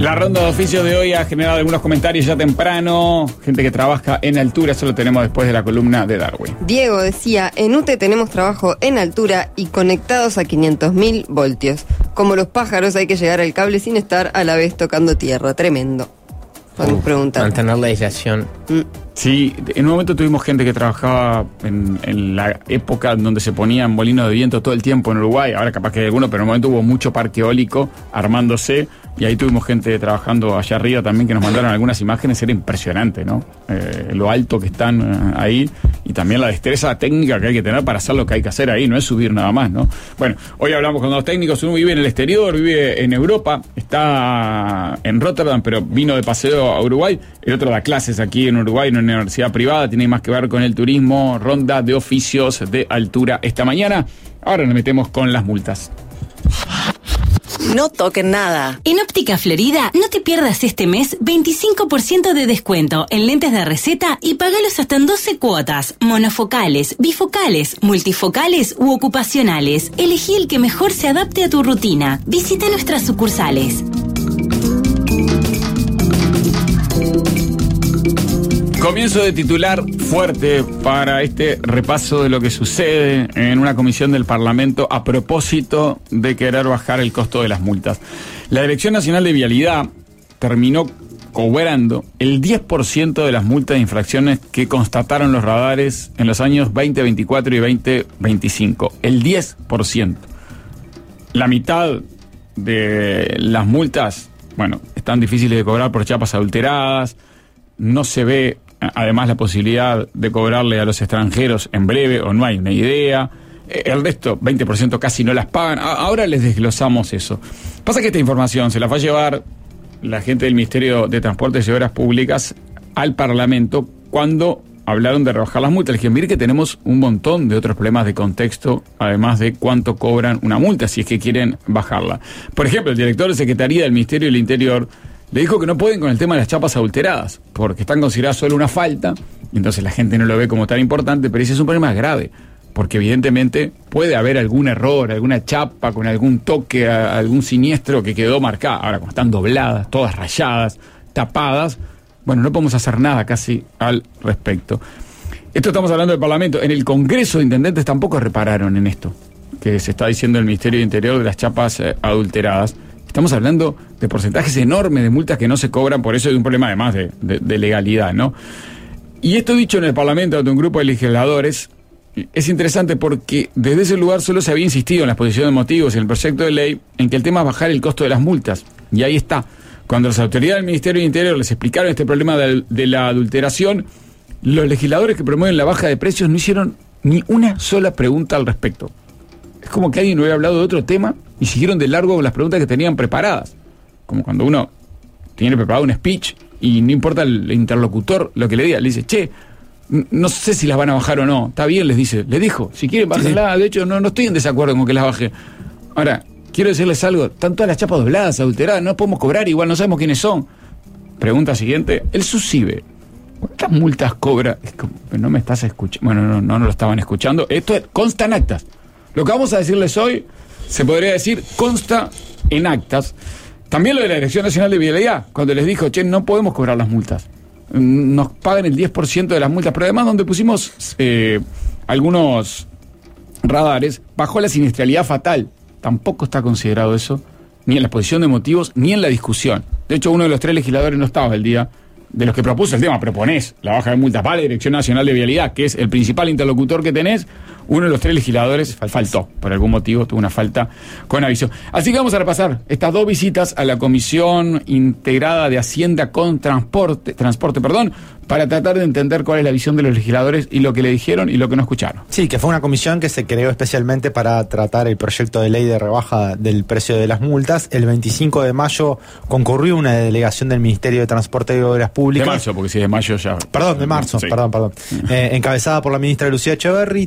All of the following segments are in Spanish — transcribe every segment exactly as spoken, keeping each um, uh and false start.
La ronda de oficios de hoy ha generado algunos comentarios ya temprano. Gente que trabaja en altura, eso lo tenemos después de la columna de Darwin. Diego decía, en U T E tenemos trabajo en altura y conectados a quinientos mil voltios. Como los pájaros hay que llegar al cable sin estar a la vez tocando tierra. Tremendo. Podemos preguntar. Mantener la aislación. Mm. Sí, en un momento tuvimos gente que trabajaba en, en la época en donde se ponían molinos de viento todo el tiempo en Uruguay. Ahora capaz que hay alguno, pero en un momento hubo mucho parque eólico armándose. Y ahí tuvimos gente trabajando allá arriba también que nos mandaron algunas imágenes. Era impresionante, ¿no? Eh, lo alto que están eh, ahí y también la destreza técnica que hay que tener para hacer lo que hay que hacer ahí. No es subir nada más, ¿no? Bueno, hoy hablamos con dos técnicos. Uno vive en el exterior, vive en Europa, está en Rotterdam, pero vino de paseo a Uruguay. El otro da clases aquí en Uruguay, en una universidad privada. Tiene más que ver con el turismo. Ronda de oficios de altura esta mañana. Ahora nos metemos con las multas. No toquen nada. En Óptica Florida, no te pierdas este mes veinticinco por ciento de descuento en lentes de receta y pagalos hasta en doce cuotas, monofocales, bifocales, multifocales u ocupacionales. Elegí el que mejor se adapte a tu rutina. Visita nuestras sucursales. Comienzo de titular fuerte para este repaso de lo que sucede en una comisión del Parlamento a propósito de querer bajar el costo de las multas. La Dirección Nacional de Vialidad terminó cobrando el diez por ciento de las multas de infracciones que constataron los radares en los años veinte veinticuatro y veinte veinticinco. El diez por ciento. La mitad de las multas, bueno, están difíciles de cobrar por chapas adulteradas. No se ve además la posibilidad de cobrarle a los extranjeros en breve, o no hay una idea. El resto, veinte por ciento casi no las pagan. Ahora les desglosamos eso. Pasa que esta información se la va a llevar la gente del Ministerio de Transportes y Obras Públicas al Parlamento cuando hablaron de rebajar las multas. Les dije, mire que tenemos un montón de otros problemas de contexto, además de cuánto cobran una multa, si es que quieren bajarla. Por ejemplo, el director de Secretaría del Ministerio del Interior le dijo que no pueden con el tema de las chapas adulteradas, porque están consideradas solo una falta, y entonces la gente no lo ve como tan importante, pero ese es un problema grave, porque evidentemente puede haber algún error, alguna chapa con algún toque, algún siniestro que quedó marcado. Ahora, como están dobladas, todas rayadas, tapadas, bueno, no podemos hacer nada casi al respecto. Esto estamos hablando del Parlamento. En el Congreso de Intendentes tampoco repararon en esto, que se está diciendo el Ministerio de Interior de las chapas eh, adulteradas. Estamos hablando de porcentajes enormes de multas que no se cobran, por eso hay un problema además de, de, de legalidad, ¿no? Y esto dicho en el Parlamento ante un grupo de legisladores es interesante porque desde ese lugar solo se había insistido en la exposición de motivos en el proyecto de ley en que el tema es bajar el costo de las multas. Y ahí está. Cuando las autoridades del Ministerio de Interior les explicaron este problema de, de la adulteración, los legisladores que promueven la baja de precios no hicieron ni una sola pregunta al respecto. Es como que alguien hubiera hablado de otro tema y siguieron de largo las preguntas que tenían preparadas. Como cuando uno tiene preparado un speech y no importa el interlocutor lo que le diga, le dice, che, no sé si las van a bajar o no. Está bien, les dice, le dijo, si quieren bájenla. De hecho, no, no estoy en desacuerdo con que las baje. Ahora, quiero decirles algo, están todas las chapas dobladas, adulteradas, no podemos cobrar, igual no sabemos quiénes son. Pregunta siguiente, el SUSIBE, ¿cuántas multas cobra? Es como, no me estás escuchando. Bueno, no, no, no lo estaban escuchando. Esto es, consta en actas. Lo que vamos a decirles hoy, se podría decir, consta en actas. También lo de la Dirección Nacional de Vialidad, cuando les dijo, che, no podemos cobrar las multas. Nos pagan el diez por ciento de las multas, pero además donde pusimos eh, algunos radares, bajó la siniestralidad fatal. Tampoco está considerado eso, ni en la exposición de motivos, ni en la discusión. De hecho, uno de los tres legisladores no estaba el día de los que propuso el tema. Proponés la baja de multas para la Dirección Nacional de Vialidad, que es el principal interlocutor que tenés. Uno de los tres legisladores faltó, por algún motivo tuvo una falta con aviso. Así que vamos a repasar estas dos visitas a la Comisión Integrada de Hacienda con Transporte, transporte perdón, para tratar de entender cuál es la visión de los legisladores y lo que le dijeron y lo que no escucharon. Sí, que fue una comisión que se creó especialmente para tratar el proyecto de ley de rebaja del precio de las multas. El veinticinco de mayo concurrió una delegación del Ministerio de Transporte y Obras Públicas. De marzo, porque si es de mayo ya... Perdón, de marzo, sí. perdón, perdón. Eh, encabezada por la ministra Lucía Echeverri, también fue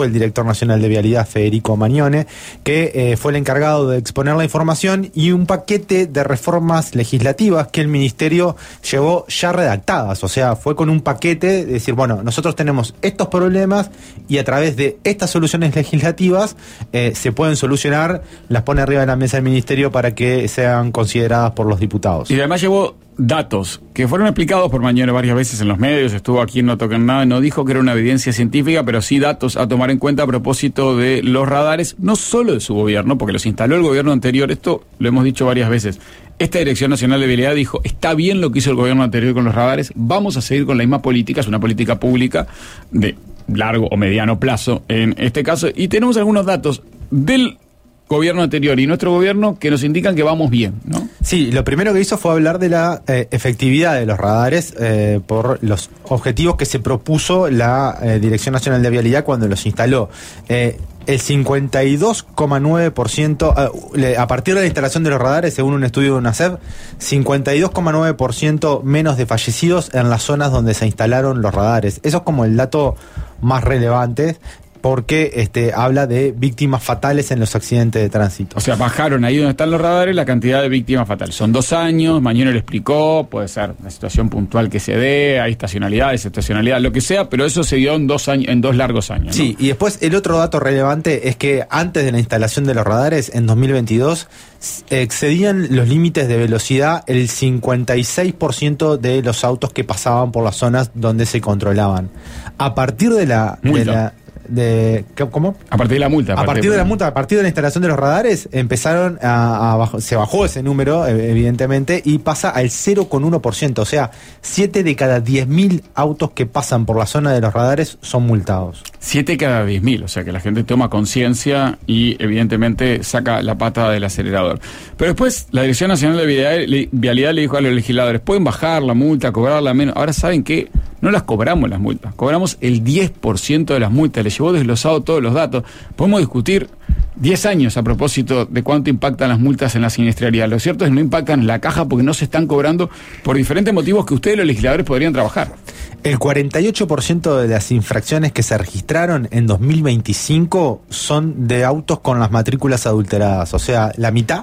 el director nacional de Vialidad, Federico Magnone, que eh, fue el encargado de exponer la información y un paquete de reformas legislativas que el ministerio llevó ya redactadas. O sea, fue con un paquete de decir, bueno, nosotros tenemos estos problemas y a través de estas soluciones legislativas eh, se pueden solucionar, las pone arriba de la mesa del ministerio para que sean consideradas por los diputados. Y además llevó datos que fueron explicados por Magnone varias veces en los medios, estuvo aquí en No Toquen Nada, no dijo que era una evidencia científica, pero sí datos a tomar en cuenta a propósito de los radares, no solo de su gobierno, porque los instaló el gobierno anterior, esto lo hemos dicho varias veces. Esta Dirección Nacional de Vialidad dijo, está bien lo que hizo el gobierno anterior con los radares, vamos a seguir con la misma política, es una política pública de largo o mediano plazo en este caso, y tenemos algunos datos del gobierno anterior y nuestro gobierno que nos indican que vamos bien, ¿no? Sí, lo primero que hizo fue hablar de la eh, efectividad de los radares eh, por los objetivos que se propuso la eh, Dirección Nacional de Vialidad cuando los instaló. Eh, el cincuenta y dos coma nueve por ciento, eh, a partir de la instalación de los radares, según un estudio de UNACEF, cincuenta y dos coma nueve por ciento menos de fallecidos en las zonas donde se instalaron los radares. Eso es como el dato más relevante, porque este habla de víctimas fatales en los accidentes de tránsito. O sea, bajaron ahí donde están los radares la cantidad de víctimas fatales. Son dos años, Magnone lo explicó, puede ser una situación puntual que se dé, hay estacionalidad, desestacionalidad, lo que sea, pero eso se dio en dos años, en dos largos años, ¿no? Sí, y después el otro dato relevante es que antes de la instalación de los radares, en dos mil veintidós, excedían los límites de velocidad el cincuenta y seis por ciento de los autos que pasaban por las zonas donde se controlaban. A partir de la... De la De, ¿Cómo? A partir de la multa. A partir de la multa, a partir de la instalación de los radares, empezaron a, a bajo, se bajó ese número, evidentemente, y pasa al cero coma uno por ciento. O sea, siete de cada diez mil autos que pasan por la zona de los radares son multados. siete cada diez mil, o sea que la gente toma conciencia y evidentemente saca la pata del acelerador. Pero después la Dirección Nacional de Vialidad, Vialidad le dijo a los legisladores, pueden bajar la multa, cobrarla menos. Ahora saben que no las cobramos las multas, cobramos el diez por ciento de las multas, les llevó desglosado todos los datos. Podemos discutir diez años a propósito de cuánto impactan las multas en la siniestralidad. Lo cierto es que no impactan en la caja porque no se están cobrando por diferentes motivos que ustedes los legisladores podrían trabajar. El cuarenta y ocho por ciento de las infracciones que se registraron en dos mil veinticinco son de autos con las matrículas adulteradas, o sea, la mitad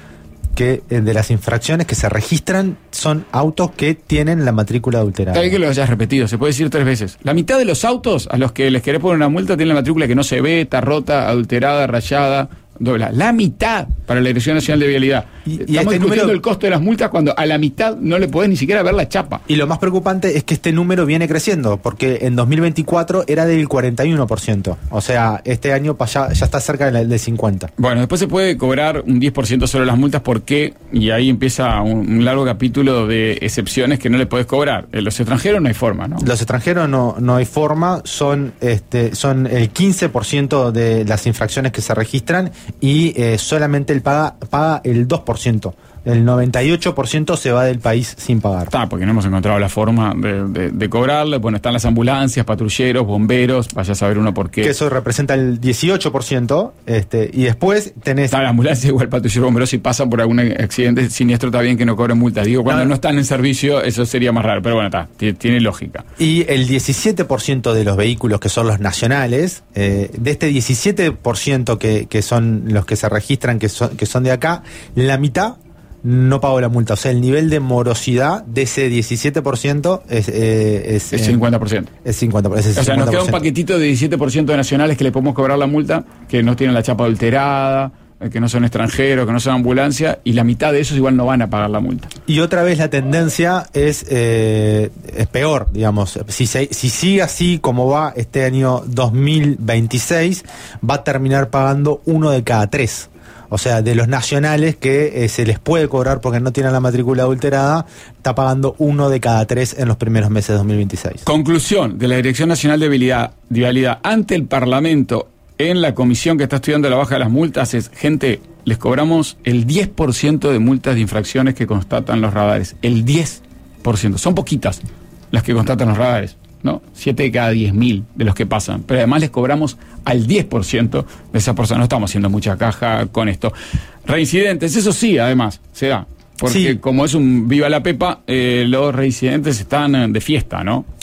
que de las infracciones que se registran son autos que tienen la matrícula adulterada. Está bien que lo hayas repetido, se puede decir tres veces. La mitad de los autos a los que les querés poner una multa tienen la matrícula que no se ve, está rota, adulterada, rayada, dobla. La mitad para la Dirección Nacional de Vialidad. Y, y Estamos este discutiendo número... el costo de las multas cuando a la mitad no le podés ni siquiera ver la chapa. Y lo más preocupante es que este número viene creciendo, porque en dos mil veinticuatro era del cuarenta y uno por ciento. O sea, este año ya, ya está cerca del de cincuenta por ciento. Bueno, después se puede cobrar un diez por ciento sobre las multas, ¿por qué? Y ahí empieza un, un largo capítulo de excepciones que no le podés cobrar. En los extranjeros no hay forma, ¿no? Los extranjeros no, no hay forma, son, este, son el quince por ciento de las infracciones que se registran y eh, solamente él paga, paga el dos por ciento. El noventa y ocho por ciento se va del país sin pagar. Está, porque no hemos encontrado la forma de, de, de cobrarle. Bueno, están las ambulancias, patrulleros, bomberos, vaya a saber uno por qué. Que eso representa el dieciocho por ciento, este, y después tenés... Está la ambulancia, igual patrullero, bomberos, si pasan por algún accidente siniestro está bien que no cobren multa. Digo, cuando no, no están en servicio, eso sería más raro, pero bueno, está, tiene, tiene lógica. Y el diecisiete por ciento de los vehículos que son los nacionales, eh, de este diecisiete por ciento que, que son los que se registran, que son, que son de acá, la mitad no pagó la multa. O sea, el nivel de morosidad de ese diecisiete por ciento es... Eh, es, es cincuenta por ciento. Es cincuenta por ciento. Es o sea, nos queda un paquetito de diecisiete por ciento de nacionales que le podemos cobrar la multa, que no tienen la chapa adulterada, que no son extranjeros, que no son ambulancia, y la mitad de esos igual no van a pagar la multa. Y otra vez la tendencia es, eh, es peor, digamos. Si, se, si sigue así como va este año dos mil veintiséis, va a terminar pagando uno de cada tres. O sea, de los nacionales que eh, se les puede cobrar porque no tienen la matrícula adulterada, está pagando uno de cada tres en los primeros meses de dos mil veintiséis. Conclusión de la Dirección Nacional de Vialidad, de Vialidad ante el Parlamento en la comisión que está estudiando la baja de las multas es, gente, les cobramos el diez por ciento de multas de infracciones que constatan los radares. El diez por ciento. Son poquitas las que constatan los radares, ¿no? siete de cada diez mil de los que pasan. Pero además les cobramos al diez por ciento de esas personas. No estamos haciendo mucha caja con esto. Reincidentes, eso sí, además, se da. Porque sí, como es un viva la pepa, eh, los reincidentes están de fiesta, ¿no?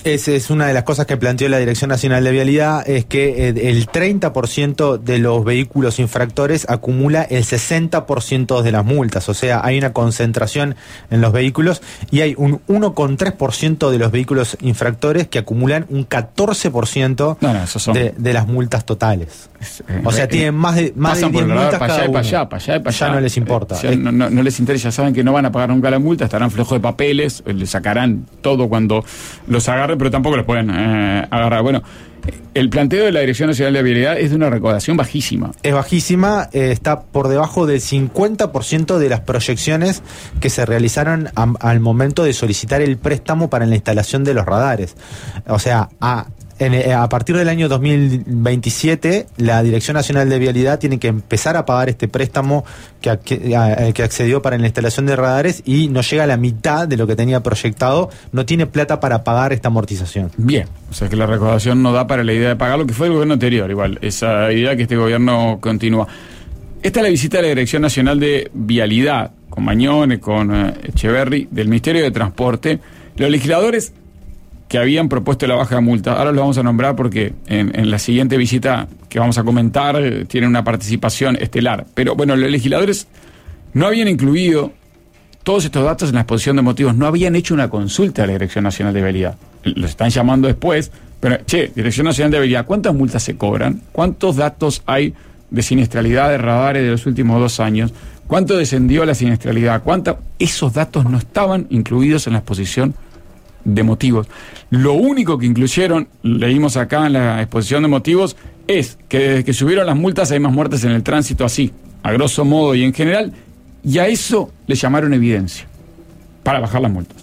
Esa es una de las cosas que planteó la Dirección Nacional de Vialidad, es que el treinta por ciento de los vehículos infractores acumula el sesenta por ciento de las multas, o sea, hay una concentración en los vehículos y hay un uno coma tres por ciento de los vehículos infractores que acumulan un catorce por ciento no, no, esos son... de, de las multas totales. Es, eh, o sea, eh, tienen más de, más de diez multas para cada allá, uno. Para allá, para allá, para allá. Ya no les importa. Ya no, no, no les interesa, saben que no van a pagar nunca la multa, estarán flojos de papeles, les sacarán todo cuando los agarren, pero tampoco los pueden eh, agarrar. Bueno, el planteo de la Dirección Nacional de Vialidad es de una recaudación bajísima. Es bajísima, eh, está por debajo del cincuenta por ciento de las proyecciones que se realizaron a, al momento de solicitar el préstamo para la instalación de los radares. O sea, a... En, a partir del año dos mil veintisiete, la Dirección Nacional de Vialidad tiene que empezar a pagar este préstamo que, que, que accedió para la instalación de radares y no llega a la mitad de lo que tenía proyectado, no tiene plata para pagar esta amortización. Bien, o sea que la recaudación no da para la idea de pagar lo que fue el gobierno anterior, igual, esa idea que este gobierno continúa. Esta es la visita de la Dirección Nacional de Vialidad, con Mañone, con eh, Echeverri, del Ministerio de Transporte. Los legisladores que habían propuesto la baja de multa, ahora lo vamos a nombrar porque en, en la siguiente visita que vamos a comentar eh, tienen una participación estelar, pero bueno, los legisladores no habían incluido todos estos datos en la exposición de motivos, no habían hecho una consulta a la Dirección Nacional de Vialidad, los están llamando después, pero che, Dirección Nacional de Vialidad, ¿cuántas multas se cobran? ¿Cuántos datos hay de siniestralidad de radares de los últimos dos años? ¿Cuánto descendió la siniestralidad? ¿Cuánta? Esos datos no estaban incluidos en la exposición de motivos. Lo único que incluyeron, leímos acá en la exposición de motivos, es que desde que subieron las multas hay más muertes en el tránsito, así, a grosso modo y en general, y a eso le llamaron evidencia para bajar las multas.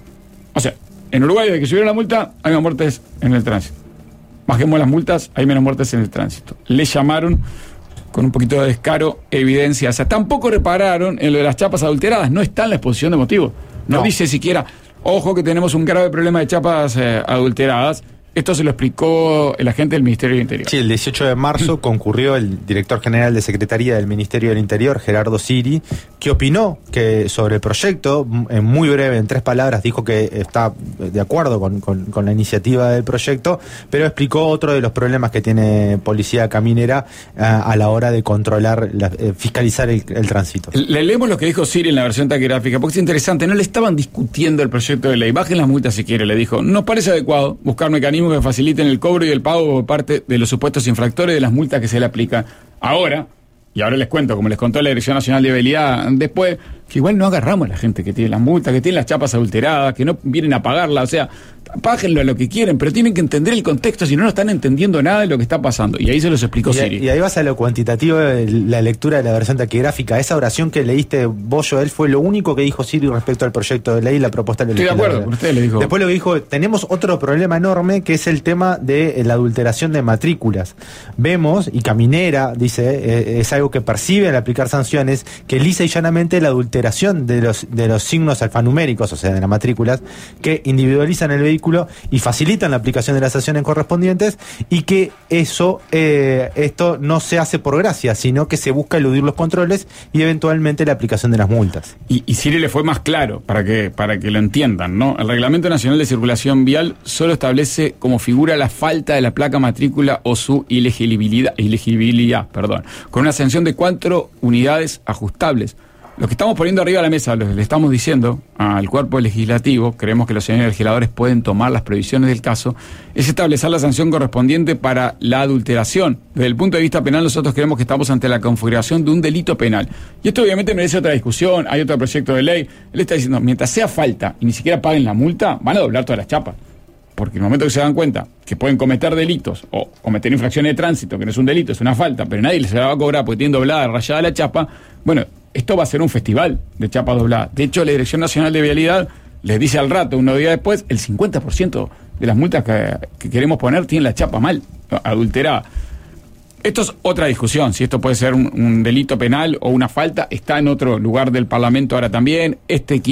O sea, en Uruguay desde que subieron la multa hay más muertes en el tránsito. Bajemos las multas, hay menos muertes en el tránsito. Le llamaron, con un poquito de descaro, evidencia. O sea, tampoco repararon en lo de las chapas adulteradas, no está en la exposición de motivos. No, no. Dice siquiera, ojo que tenemos un grave problema de chapas eh, adulteradas. Esto se lo explicó el agente del Ministerio del Interior. Sí, el dieciocho de marzo concurrió el director general de Secretaría del Ministerio del Interior, Gerardo Siri, que opinó que sobre el proyecto, en muy breve, en tres palabras, dijo que está de acuerdo con, con, con la iniciativa del proyecto, pero explicó otro de los problemas que tiene Policía Caminera a, a la hora de controlar, la, eh, fiscalizar el, el tránsito. Le leemos lo que dijo Siri en la versión taquigráfica, porque es interesante, no le estaban discutiendo el proyecto de ley, bajen las multas si quiere, le dijo, nos parece adecuado buscar mecanismos que faciliten el cobro y el pago por parte de los supuestos infractores de las multas que se le aplican. Ahora, y ahora les cuento, como les contó la Dirección Nacional de Vialidad después, que igual no agarramos a la gente que tiene las multas, que tiene las chapas adulteradas, que no vienen a pagarlas, o sea, páguenlo a lo que quieren, pero tienen que entender el contexto, si no, no están entendiendo nada de lo que está pasando. Y ahí se los explicó y, Siri. Y ahí vas a lo cuantitativo, la lectura de la versión taquigráfica. Esa oración que leíste vos, Joel, fue lo único que dijo Siri respecto al proyecto de ley y la propuesta de ley. Estoy de acuerdo con usted, le dijo. Después lo que dijo, tenemos otro problema enorme, que es el tema de la adulteración de matrículas. Vemos, y Caminera dice, eh, es algo que percibe al aplicar sanciones, que lisa y llanamente la adulteración de los, de los signos alfanuméricos, o sea, de las matrículas, que individualizan el vehículo y facilitan la aplicación de las sanciones correspondientes, y que eso eh, esto no se hace por gracia, sino que se busca eludir los controles y eventualmente la aplicación de las multas. Y, y Siri le fue más claro, para que, para que lo entiendan, ¿no? El Reglamento Nacional de Circulación Vial solo establece como figura la falta de la placa matrícula o su ilegibilidad, ilegibilidad, perdón, con una sanción de cuatro unidades ajustables. Lo que estamos poniendo arriba de la mesa, lo que le estamos diciendo al cuerpo legislativo, creemos que los señores legisladores pueden tomar las previsiones del caso, es establecer la sanción correspondiente para la adulteración. Desde el punto de vista penal, nosotros creemos que estamos ante la configuración de un delito penal. Y esto obviamente merece otra discusión, hay otro proyecto de ley. Él está diciendo, mientras sea falta y ni siquiera paguen la multa, van a doblar todas las chapas. Porque en el momento que se dan cuenta que pueden cometer delitos o cometer infracciones de tránsito, que no es un delito, es una falta, pero nadie se la va a cobrar porque tienen doblada, rayada la chapa, bueno, esto va a ser un festival de chapas dobladas. De hecho, la Dirección Nacional de Vialidad les dice al rato, unos días después, el cincuenta por ciento de las multas que, que queremos poner tienen la chapa mal, adulterada. Esto es otra discusión, si esto puede ser un, un delito penal o una falta, está en otro lugar del Parlamento ahora también. Este equipo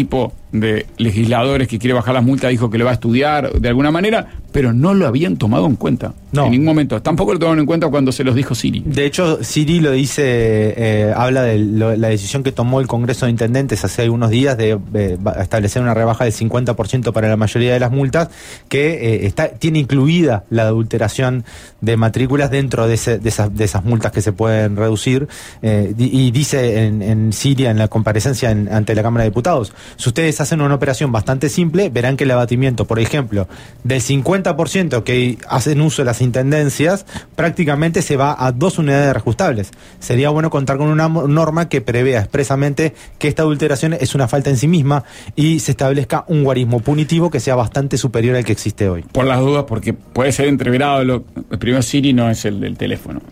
de legisladores que quiere bajar las multas, dijo que lo va a estudiar de alguna manera, pero no lo habían tomado en cuenta no. en ningún momento. Tampoco lo tomaron en cuenta cuando se los dijo Siri. De hecho, Siri lo dice, eh, habla de lo, la decisión que tomó el Congreso de Intendentes hace algunos días de eh, establecer una rebaja del cincuenta por ciento para la mayoría de las multas, que eh, está, tiene incluida la adulteración de matrículas dentro de, ese, de, esas, de esas multas que se pueden reducir, eh, y dice en, en Siri, en la comparecencia en, ante la Cámara de Diputados, si ustedes hacen una operación bastante simple, verán que el abatimiento, por ejemplo, del cincuenta por ciento que hacen uso de las intendencias, prácticamente se va a dos unidades reajustables. Sería bueno contar con una norma que prevea expresamente que esta adulteración es una falta en sí misma y se establezca un guarismo punitivo que sea bastante superior al que existe hoy. Por las dudas, porque puede ser entreverado. Lo, el primer Siri no es el del teléfono.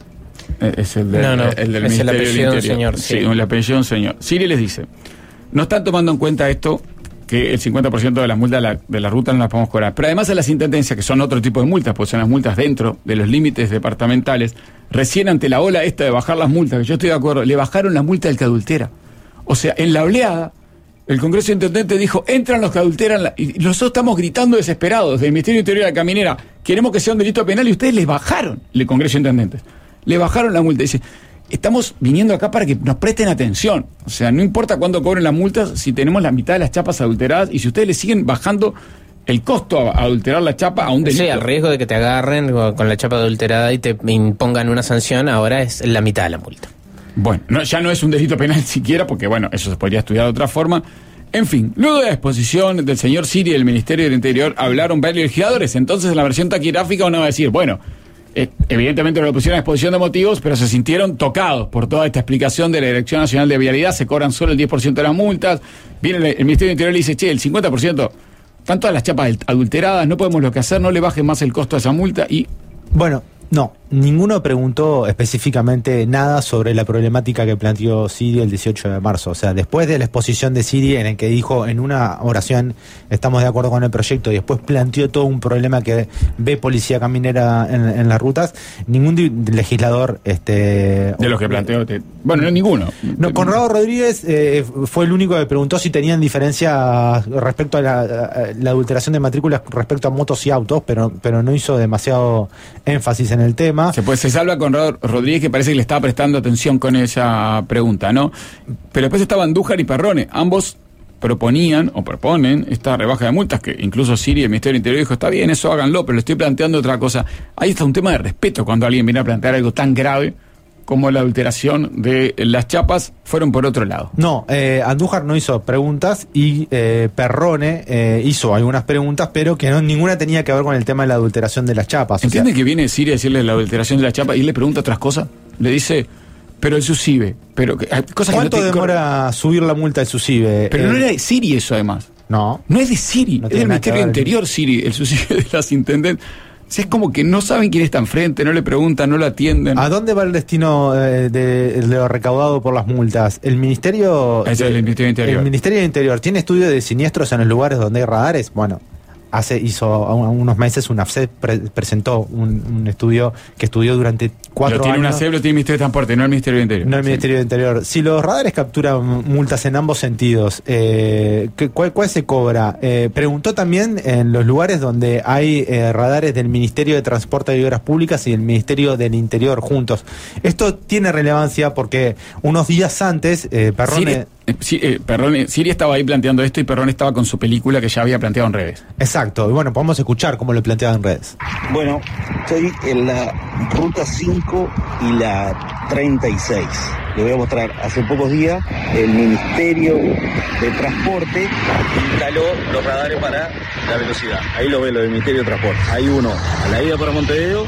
Es el del, no, no, el del es Ministerio el apellido del Interior. Señor, sí, sí. el apellido de un señor. Siri les dice, no están tomando en cuenta esto, que el cincuenta por ciento de las multas de la, de la ruta no las podemos cobrar. Pero además a las intendencias, que son otro tipo de multas, pues son las multas dentro de los límites departamentales, recién ante la ola esta de bajar las multas, que yo estoy de acuerdo, le bajaron la multa del que adultera. O sea, en la oleada, el Congreso de Intendentes dijo, entran los que adulteran, la... y nosotros estamos gritando desesperados del Ministerio Interior de la Caminera, queremos que sea un delito penal, y ustedes les bajaron, el Congreso de Intendentes, le bajaron la multa. Dice, estamos viniendo acá para que nos presten atención. O sea, no importa cuándo cobren las multas, si tenemos la mitad de las chapas adulteradas, y si ustedes le siguen bajando el costo a adulterar la chapa a un delito. Sí, el riesgo de que te agarren con la chapa adulterada y te impongan una sanción ahora es la mitad de la multa. Bueno, no, ya no es un delito penal siquiera, porque bueno, eso se podría estudiar de otra forma. En fin, luego de la exposición del señor Siri del Ministerio del Interior, hablaron varios legisladores. Entonces, en la versión taquigráfica uno va a decir, bueno, eh, evidentemente no lo pusieron a exposición de motivos, pero se sintieron tocados por toda esta explicación de la Dirección Nacional de Vialidad. Se cobran solo el diez por ciento de las multas. Viene el, el Ministerio del Interior y dice, che, el cincuenta por ciento, están todas las chapas adulteradas, no podemos lo que hacer, no le bajen más el costo a esa multa y... Bueno, no, ninguno preguntó específicamente nada sobre la problemática que planteó Siri el dieciocho de marzo. O sea, después de la exposición de Siri en el que dijo en una oración estamos de acuerdo con el proyecto y después planteó todo un problema que ve Policía Caminera en, en las rutas, ningún di- legislador... este De los que planteó... Te, bueno, no ninguno. No, Conrado Rodríguez eh, fue el único que preguntó si tenían diferencia respecto a la, a la adulteración de matrículas respecto a motos y autos, pero, pero no hizo demasiado énfasis en el tema. Se, pues, se salva con Rodríguez, que parece que le estaba prestando atención con esa pregunta, ¿no? Pero después estaba Andújar y Perrone. Ambos proponían o proponen esta rebaja de multas, que incluso Siri, el Ministerio del Interior, dijo, está bien, eso háganlo, pero le estoy planteando otra cosa. Ahí está un tema de respeto cuando alguien viene a plantear algo tan grave como la adulteración de las chapas. Fueron por otro lado. No, eh, Andújar no hizo preguntas y eh, Perrone eh, hizo algunas preguntas, pero que no, ninguna tenía que ver con el tema de la adulteración de las chapas. ¿Entiende o sea, que viene Siri a decirle la adulteración de las chapas y le pregunta otras cosas? Le dice, pero el SUSIBE, pero que, hay cosas ¿cuánto que no te demora subir la multa del SUSIBE? Pero eh, no era de Siri eso, además. No. No es de Siri, No es tiene del nada que Ministerio del ver. Interior, Siri, el SUSIBE de las intendentes. O sea, es como que no saben quién está enfrente, no le preguntan, no lo atienden. ¿A dónde va el destino eh, de, de lo recaudado por las multas? El Ministerio... Ese es el Ministerio del Interior. El Ministerio del Interior tiene estudio de siniestros en los lugares donde hay radares. Bueno, hace hizo a unos meses una UNAFSET pre- presentó un, un estudio que estudió durante cuatro Lo tiene años. una C E B, lo tiene el Ministerio de Transporte, no el Ministerio del Interior. No el Sí. Ministerio del Interior. Si los radares capturan multas en ambos sentidos, eh, ¿qué- cuál, ¿cuál se cobra? Eh, preguntó también en los lugares donde hay eh, radares del Ministerio de Transporte y Obras Públicas y del Ministerio del Interior juntos. Esto tiene relevancia porque unos días antes, eh, Perrone... Siri, eh, sí, eh, Perrone- Siri estaba ahí planteando esto y Perrone estaba con su película que ya había planteado en redes. Exacto, y bueno, podemos escuchar cómo lo planteaba en redes. Bueno, estoy en la ruta cinco y la treinta y seis. Le voy a mostrar, hace pocos días el Ministerio de Transporte instaló los radares para la velocidad. Ahí lo ve lo del Ministerio de Transporte. Hay uno a la ida para Montevideo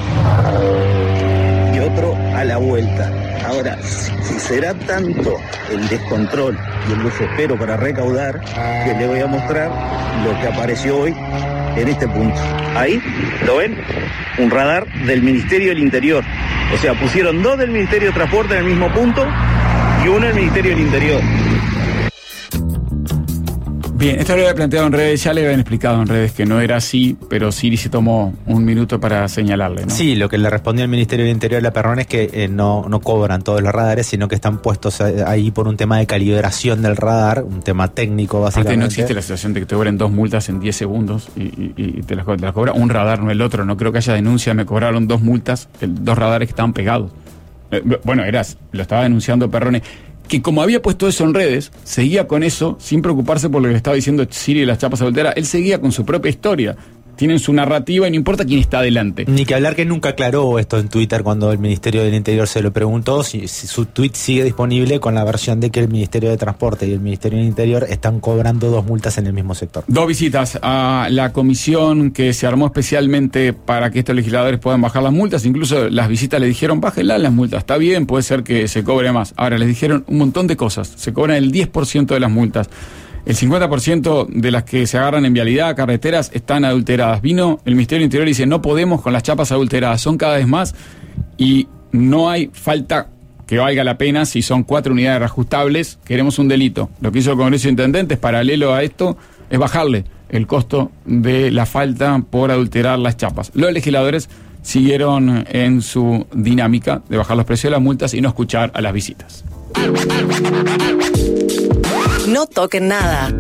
y otro a la vuelta. Ahora, si, si será tanto el descontrol y el desespero para recaudar, que le voy a mostrar lo que apareció hoy en este punto. Ahí, ¿lo ven? Un radar del Ministerio del Interior. O sea, pusieron dos del Ministerio de Transporte en el mismo punto y uno del Ministerio del Interior. Bien, esto lo había planteado en redes, ya le habían explicado en redes que no era así, pero Siri se tomó un minuto para señalarle, ¿no? Sí, lo que le respondió el Ministerio del Interior a la Perrone es que eh, no, no cobran todos los radares, sino que están puestos ahí por un tema de calibración del radar, un tema técnico básicamente. Aparte no existe la situación de que te cobren dos multas en diez segundos y, y, y te, las, te las cobra un radar, no el otro. No creo que haya denuncia, me cobraron dos multas, el, dos radares que estaban pegados. Eh, bueno, eras, lo estaba denunciando Perrone, que como había puesto eso en redes, seguía con eso, sin preocuparse por lo que le estaba diciendo Siri y las chapas adulteras. Él seguía con su propia historia. Tienen su narrativa y no importa quién está adelante. Ni que hablar que nunca aclaró esto en Twitter cuando el Ministerio del Interior se lo preguntó, si, si su tweet sigue disponible con la versión de que el Ministerio de Transporte y el Ministerio del Interior están cobrando dos multas en el mismo sector. Dos visitas a la comisión que se armó especialmente para que estos legisladores puedan bajar las multas. Incluso las visitas le dijeron, bájenla las multas, está bien, puede ser que se cobre más. Ahora les dijeron un montón de cosas, se cobran el diez por ciento de las multas. El cincuenta por ciento de las que se agarran en vialidad, carreteras, están adulteradas. Vino el Ministerio del Interior y dice, no podemos con las chapas adulteradas, son cada vez más y no hay falta que valga la pena si son cuatro unidades reajustables, queremos un delito. Lo que hizo el Congreso de Intendentes, paralelo a esto, es bajarle el costo de la falta por adulterar las chapas. Los legisladores siguieron en su dinámica de bajar los precios de las multas y no escuchar a las visitas. No toquen nada.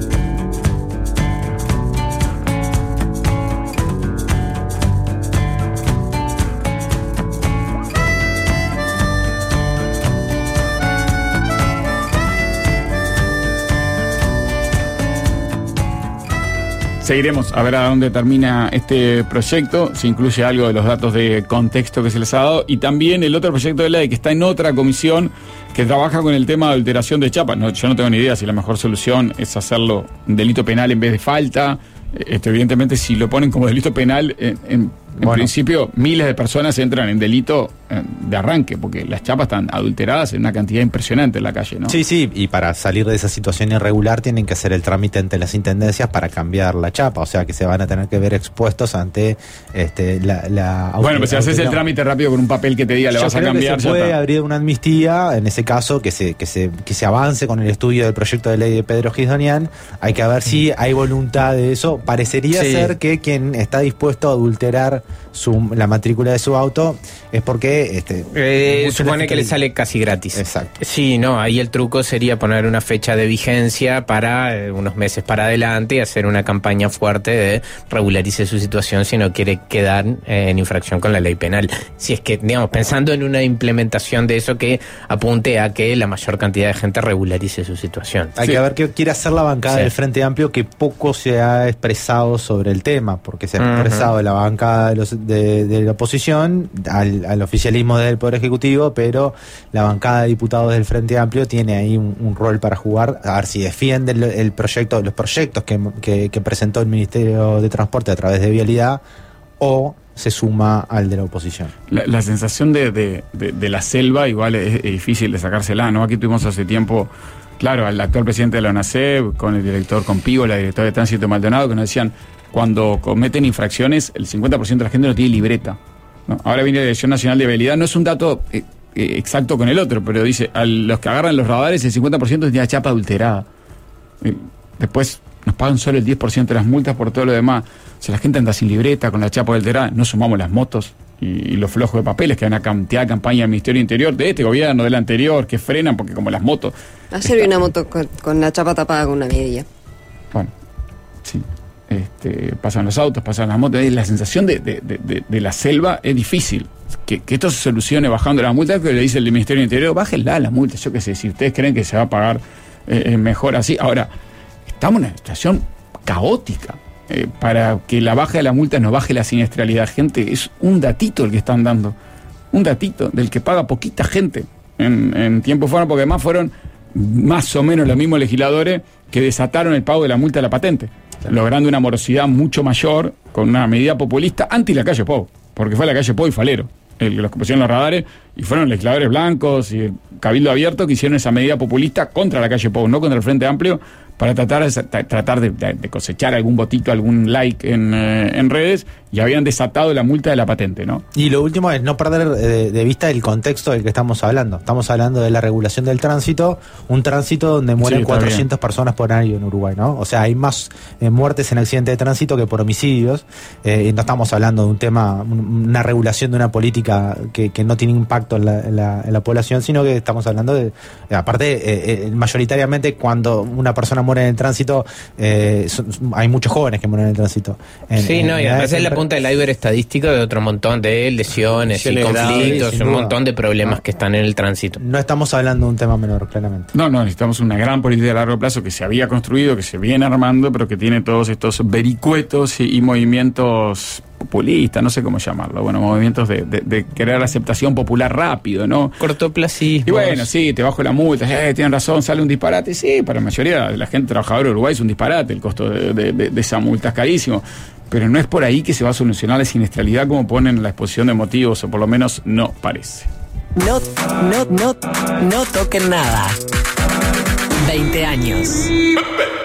Seguiremos a ver a dónde termina este proyecto, si incluye algo de los datos de contexto que se les ha dado, y también el otro proyecto de ley que está en otra comisión que trabaja con el tema de adulteración de chapas. No, yo no tengo ni idea si la mejor solución es hacerlo delito penal en vez de falta. Esto, evidentemente, si lo ponen como delito penal, en, en, en bueno. principio miles de personas entran en delito de arranque, porque las chapas están adulteradas en una cantidad impresionante en la calle, ¿no? Sí, sí, y para salir de esa situación irregular tienen que hacer el trámite ante las intendencias para cambiar la chapa, o sea que se van a tener que ver expuestos ante este, la, la... Bueno, pues si haces el trámite rápido con un papel que te diga le Yo vas a creo cambiar... Que se puede abrir una amnistía, en ese caso, que se, que se, que se avance con el estudio del proyecto de ley de Pedro Gisdonian. Hay que ver si hay voluntad de eso. Parecería sí. ser que quien está dispuesto a adulterar su, la matrícula de su auto es porque... Este, eh, supone que le sale casi gratis. Exacto. Sí, no, ahí el truco sería poner una fecha de vigencia para eh, unos meses para adelante y hacer una campaña fuerte de regularice su situación si no quiere quedar eh, en infracción con la ley penal. Si es que, digamos, pensando en una implementación de eso que apunte a que la mayor cantidad de gente regularice su situación. Hay sí. que ver qué quiere hacer la bancada sí. del Frente Amplio, que poco se ha expresado sobre el tema, porque se ha uh-huh. expresado la bancada de, los, de, de la oposición al, al oficialismo del Poder Ejecutivo, pero la bancada de diputados del Frente Amplio tiene ahí un, un rol para jugar, a ver si defiende el, el proyecto, los proyectos que, que, que presentó el Ministerio de Transporte a través de Vialidad, o se suma al de la oposición. La, la sensación de, de, de, de la selva igual es, es difícil de sacársela, ¿no? Aquí tuvimos hace tiempo, claro, al actual presidente de la ONACEP, con el director, con Pigo, la directora de Tránsito Maldonado, que nos decían, cuando cometen infracciones, el cincuenta por ciento de la gente no tiene libreta, ¿no? Ahora viene la Dirección Nacional de Vialidad, no es un dato eh, eh, exacto con el otro, pero dice, a los que agarran los radares, el cincuenta por ciento tiene la chapa adulterada. Eh, después nos pagan solo el diez por ciento de las multas por todo lo demás. O sea, la gente anda sin libreta, con la chapa adulterada, no sumamos las motos y, y los flojos de papeles, que hay una cantidad de campaña del Ministerio del Interior, de este gobierno, del anterior, que frenan, porque como las motos... Ayer vi una moto con, con la chapa tapada con una media. Bueno, sí. Este, pasan los autos, pasan las motos, la sensación de, de, de, de la selva es difícil. Que, que esto se solucione bajando las multas, que le dice el Ministerio del Interior, bájenla las multas, yo qué sé, si ustedes creen que se va a pagar eh, mejor así. Ahora, estamos en una situación caótica. Eh, para que la baja de la multa no baje la siniestralidad, gente, es un datito el que están dando, un datito del que paga poquita gente en, en tiempo fuera, porque además fueron más o menos los mismos legisladores que desataron el pago de la multa de la patente, claro, logrando una morosidad mucho mayor con una medida populista anti la calle Pou, porque fue la calle Pou y Falero el que los que pusieron los radares, y fueron legisladores blancos y el Cabildo Abierto que hicieron esa medida populista contra la calle Pou, no contra el Frente Amplio, para tratar, de, tratar de, de cosechar algún votito, algún like en, eh, en redes, y habían desatado la multa de la patente, ¿no? Y lo último es no perder de, de vista el contexto del que estamos hablando. Estamos hablando de la regulación del tránsito, un tránsito donde mueren Sí, cuatrocientas personas por año en Uruguay, ¿no? O sea, hay más eh, muertes en accidentes de tránsito que por homicidios, eh, y no estamos hablando de un tema, una regulación de una política que, que no tiene impacto en la, en, la, en la población, sino que estamos hablando de, aparte, eh, eh, mayoritariamente cuando una persona muere en el tránsito, eh, son, hay muchos jóvenes que mueren en el tránsito. En, sí, en, no, y en además es la punta del iceberg estadístico de otro montón de lesiones y conflictos, sí, un duda. montón de problemas No. que están en el tránsito. No estamos hablando de un tema menor, claramente. No, no, necesitamos una gran política a largo plazo que se había construido, que se viene armando, pero que tiene todos estos vericuetos y, y movimientos populistas, no sé cómo llamarlo, bueno, movimientos de, de, de querer aceptación popular rápido, ¿no? Cortoplacismo. Y bueno, sí, te bajo la multa, eh, tienen razón, sale un disparate, sí, para la mayoría de la gente trabajadora de Uruguay es un disparate, el costo de, de, de, de esa multa es carísimo, pero no es por ahí que se va a solucionar la siniestralidad como ponen en la exposición de motivos, o por lo menos no parece. No, no, no, no toquen nada. veinte años.